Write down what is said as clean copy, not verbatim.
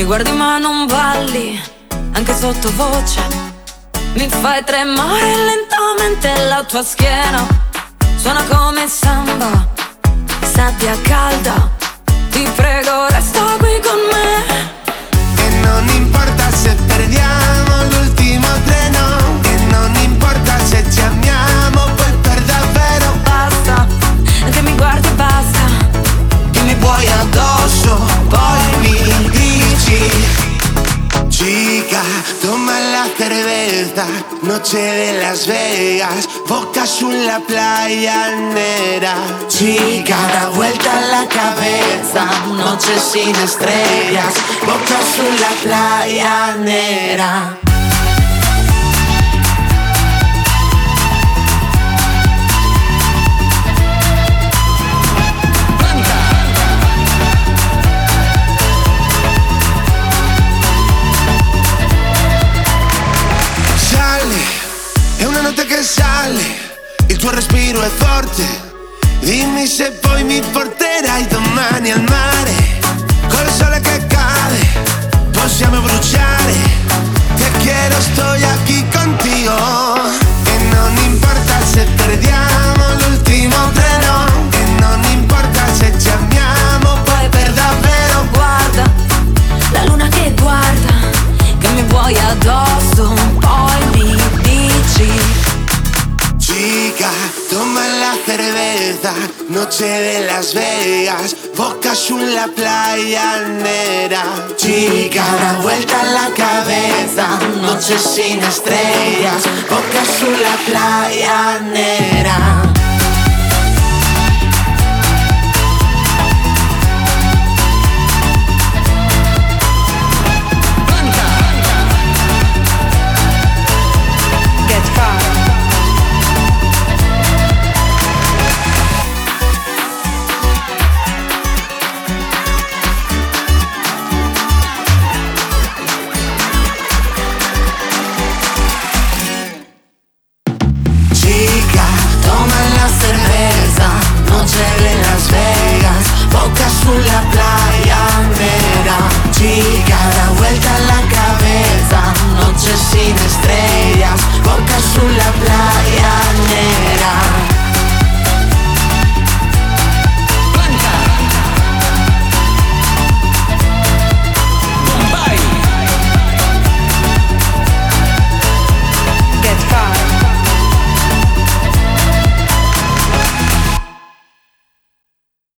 Mi guardi ma non balli, anche sottovoce. Mi fai tremare lentamente la tua schiena. Suona come samba, sabbia calda. Ti prego resta qui con me. E non importa se perdiamo l'ultimo treno, e non importa se ci amiamo poi per davvero. Basta, che mi guardi e basta. Che mi vuoi addosso, poi mi dici: chica, toma la cerveza, noche de Las Vegas, boca sulla playa nera. Chica, da vuelta la cabeza, noche sin estrellas, boca sulla playa nera. È una notte che sale, il tuo respiro è forte. Dimmi se poi mi porterai domani al mare. Col sole che cade, possiamo bruciare. Te quiero, estoy aquí contigo. E non importa se perdiamo l'ultimo treno, e non importa se ci amiamo poi per davvero. Guarda, la luna che guarda, che mi vuoi addosso, poi mi dici: chica, toma la cerveza, noche de Las Vegas, boca sulla playa nera. Chica, da vuelta la cabeza, noche sin estrellas, boca sulla playa nera. Sulla playa nera, chica, da vuelta la cabeza, noche sin estrellas, boca sulla playa.